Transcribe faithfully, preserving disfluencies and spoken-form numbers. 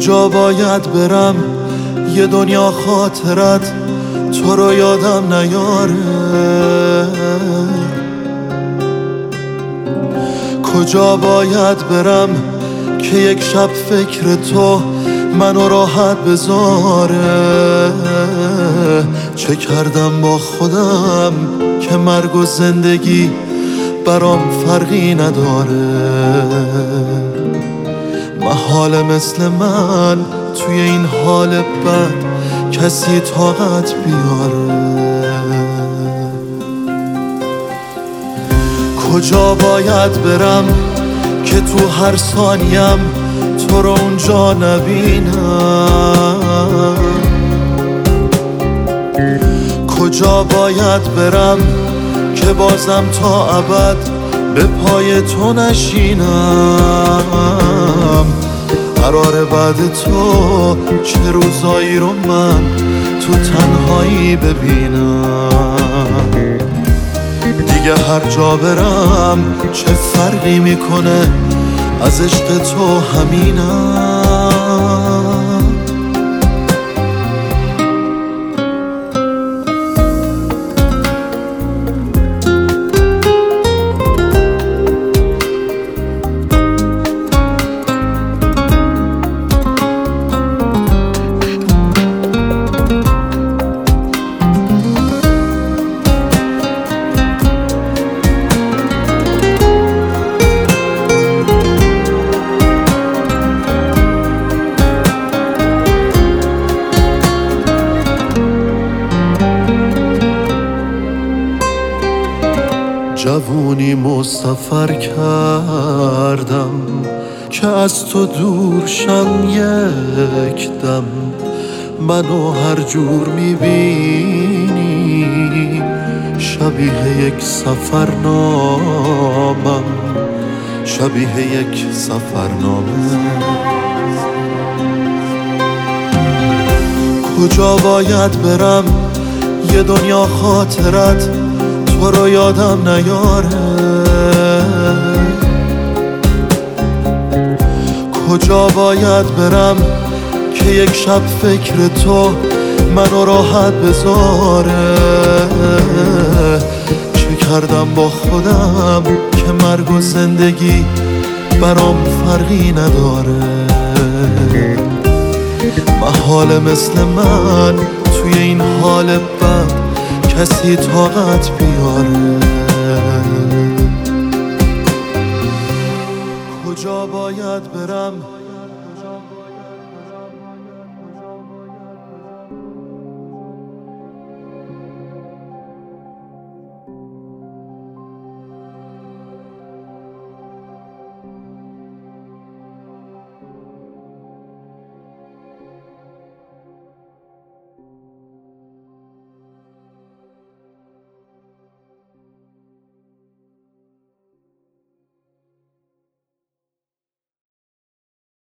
کجا باید برم یه دنیا خاطرت تو رو یادم نیاره؟ کجا باید برم که یک شب فکر تو منو راحت بذاره؟ چه کردم با خودم که مرگ و زندگی برام فرقی نداره؟ محاله مثل من توی این حال بد کسی طاقت بیاره؟ کجا باید برم که تو هر ثانیم تو رو اونجا نبینم؟ کجا باید برم که بازم تا ابد به پای تو نشینم؟ قراره بعد تو چه روزایی رو من تو تنهایی ببینم؟ دیگه هر جا برم چه فرقی میکنه، از عشق تو همینم. جوونی مسافر کردم که از تو دور شم یک دم. منو هر جور میبینی شبیه یک سفرنامم، شبیه یک سفرنامه. کجا باید برم یه دنیا خاطرت تو رو یادم نیاره؟ کجا باید برم که یک شب فکر تو منو راحت بذاره؟ چه کردم با خودم که مرگ و زندگی برام فرقی نداره؟ محاله مثل من توی این حال بد کسی طاقت بیاره؟ کجا باید برم